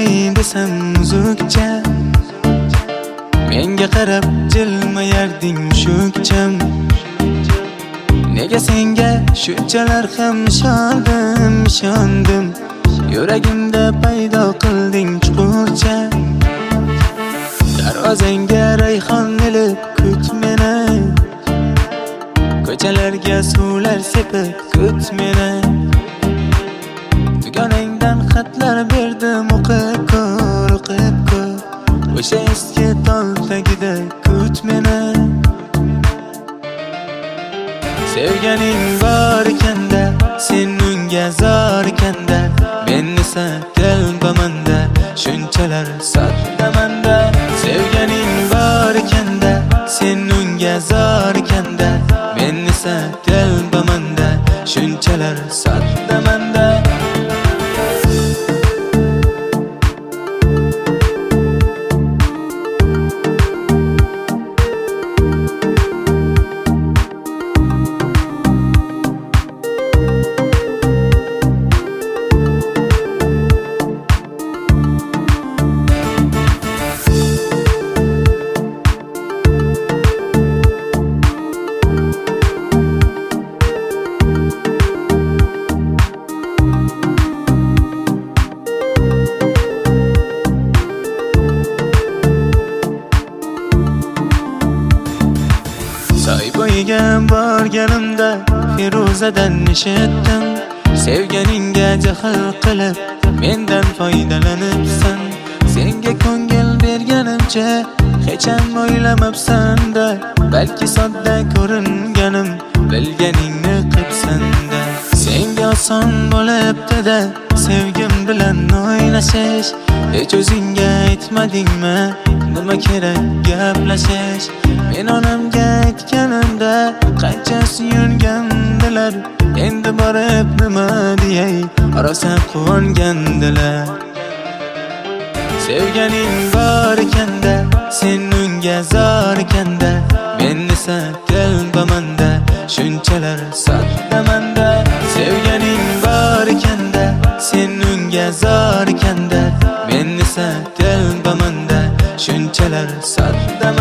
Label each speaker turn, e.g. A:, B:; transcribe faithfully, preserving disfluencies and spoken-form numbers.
A: aytay desam uzukcha, menga qarab jilmayarding mushukcham. Nega senga shunchalar ham ishondim, ishondim, yuragimda paydo qilding chuqurcha. Darvozangga rayhon ilib kut meni, ko'chalarga suvlar sepib kut meni. Dugonangdan xatlar berdim, o'qib ko'r, o'qib ko'r, o'sha eski tol tagida kut meni. Sevganing bor ekanda, sen unga zor ekanda, men esa telbamanda, shunchalar soddamanda. Sevganing bor ekanda, sen unga zor ekanda, men esa telbamanda, shunchalar soddamanda. Soy bo'yiga borganimda Feruzadan eshitdim, sevganingga jahl qilib mendan foydalanibsan. Senga ko'ngil berganimcha hech ham o'ylamabsan-da, balki sodda ko'ringanim bilganingni qilibsan-da. Senga oson bo'libdi-da sevgim bilan o'ynashish, hech o'zingga aytmadingmi nima kerak gaplashish? Men onamga aytganimda qancha suyungandilar, endi borib nima deyay, rosa quvongandilar. Sevganing bor ekanda, sen unga zor ekanda, men esa telbamanda, shunchalar soddamanda. Sevganing bor ekanda, sen unga zor ekanda, men esa telbamanda, shunchalar soddamanda.